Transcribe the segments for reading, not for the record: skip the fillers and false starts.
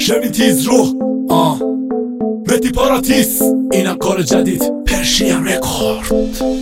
شمین تیز رو مهدی پاراتیس، اینم کار جدید پرشیم رکورد.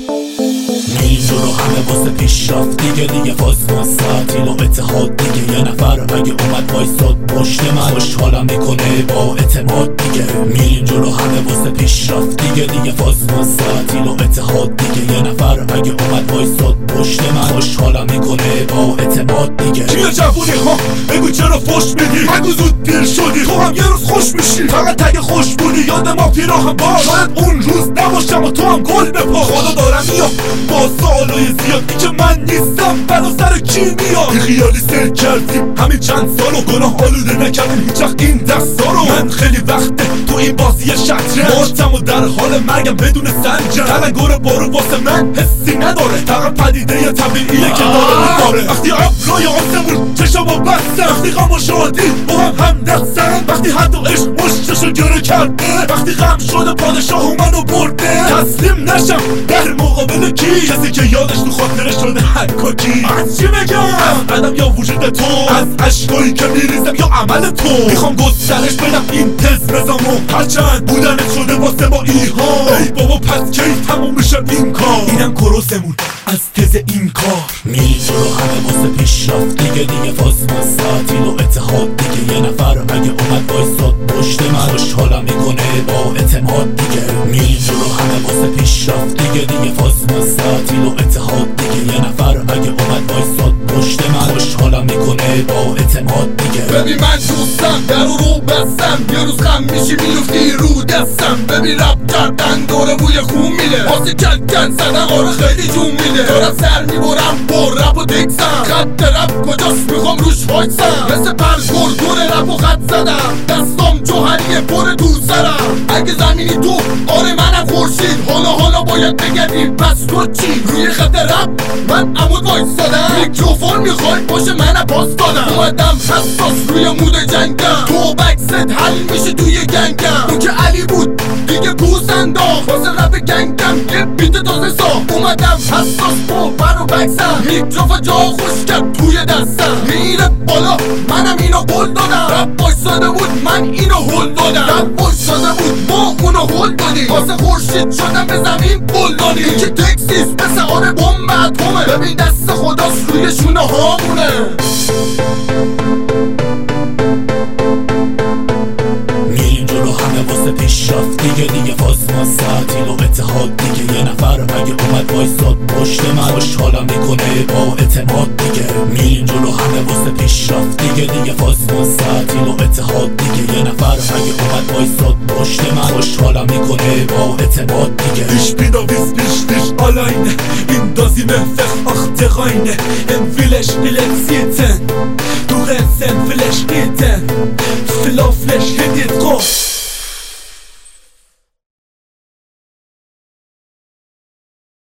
میریم جلو همه واسه پیشرفت دیگه فاز تعطیل و اتحاد دیگه. یه نفر اگه اومد وایساد پشت من خوشحالم میکنه با اعتماد دیگه. میریم جلو همه واسه پیشرفت دیگه فاز تعطیل و اتحاد دیگه. یه نفر اگه اومد وایساد پشت من خوشحالم میکنه با اعتماد دیگه. چیه جوونی ها بگو چرا فوش میدی؟ بگو زود پیر شدی تو هم یه روز خوش میشی. فقط تگ خوشبونی یاد ما پیراهم باش. شاید اون روز نباشم و تو هم گل بپا. خدا دارم میام با سالای زیادی که من نیستم بلا سر کی میاد. بی خیالی سر کردیم همین چند سالو گناه آلوده نکردیم هیچ وقت این دستا رو. من خیلی وقته تو این بازی شطرنج ماتم و در حال مرگم بدون سنجر. تلنگر بارو واسه من حسی نداره، فقط پدیده ی طبیعیه که داره میباره. وقتی ابرای آسمون چشمو بستم، وقتی غم و شادی با هم دستن، وقتی حد و عشق مشتشو گره کرده، وقتی غم شده پادشاه منو برده. تسلیم نشم در مقابل کی؟ کسی که یادش تو خاطرش شده حکاکی. از چی بگم؟ از قدم یا وجود تو، از عشقایی که میریزم یا عمل تو. میخوام گسترش بدم این تز نظامو، هرچند بودنت شده واسه ما ایها. ای بابا پس کی تموم میشه این کار؟ اینم کروسمون از تز این کار. میریم جلو همه واسه پیشرفت دیگه فاز تعطیل و اتحاد دیگه. یه نفر اگه اومد وایساد پشت من خوشحالم میکنه با اعتماد دیگه. میریم جلو همه واسه پیشرفت دیگه فاز تعطیل و اتحاد دیگه. یه نفر اگه اومد وایساد پشت من خوشحالم میکنه با اعتماد دیگه. ببین من دوستم در رو بستم، یه روز غم میشی میفتی رو دستم. ببین رب کردن داره بوی خون میده، واسه کلکن زدن آره خیلی جون میده. دارم سر میبرم با رب و دکسم، خط رب کجاست میخوام روش وایسم. مثل پرگور دور رب و خط زدم، دستام جوهریه پر دوسرم. اگه زمینی تو آره منم خورشید، حالا باید بگردیم پس تو چی؟ روی خط رب من عمود وایسادم، میکروفون میخوای باشه منم پاس دادم. اومدم حساس روی مود جنگم، تو بکست حل میشه توی گنگم. اون که علی بود دیگه پوست انداخت، واسه رب گنگم یه بیت تازه ساخت. اومدم حساس با بر و بکسم، میکروفون جا خوش کرد توی دستم. میره بالا منم اینو قول دادم، رب وایساده بود من اینو هل دادم. رب وایساده بود ما اونو هل دادیم، واسه خورشید شدم به زمین قول دادیم. این که تکسیست مثل آره بمب اتمه، ببین دست خداست روی شونه هامونه. میریم جلو همه واسه پیشرفت دیگه فاز تعطیل و اتحاد دیگه. یه نفر اگه اومد وایساد پشت من خوشحالم میکنه با اعتماد دیگه. میریم جلو همه واسه پیشرفت دیگه فاز تعطیل و اتحاد دیگه. یه نفر اگه اومد وایساد پشت من خوشحالم میکنه با اعتماد دیگه. Ich bin da nicht alleine in das im achte reine. En vielleicht sieten, du rennst en vielleicht geten, vielleicht hättet drauf.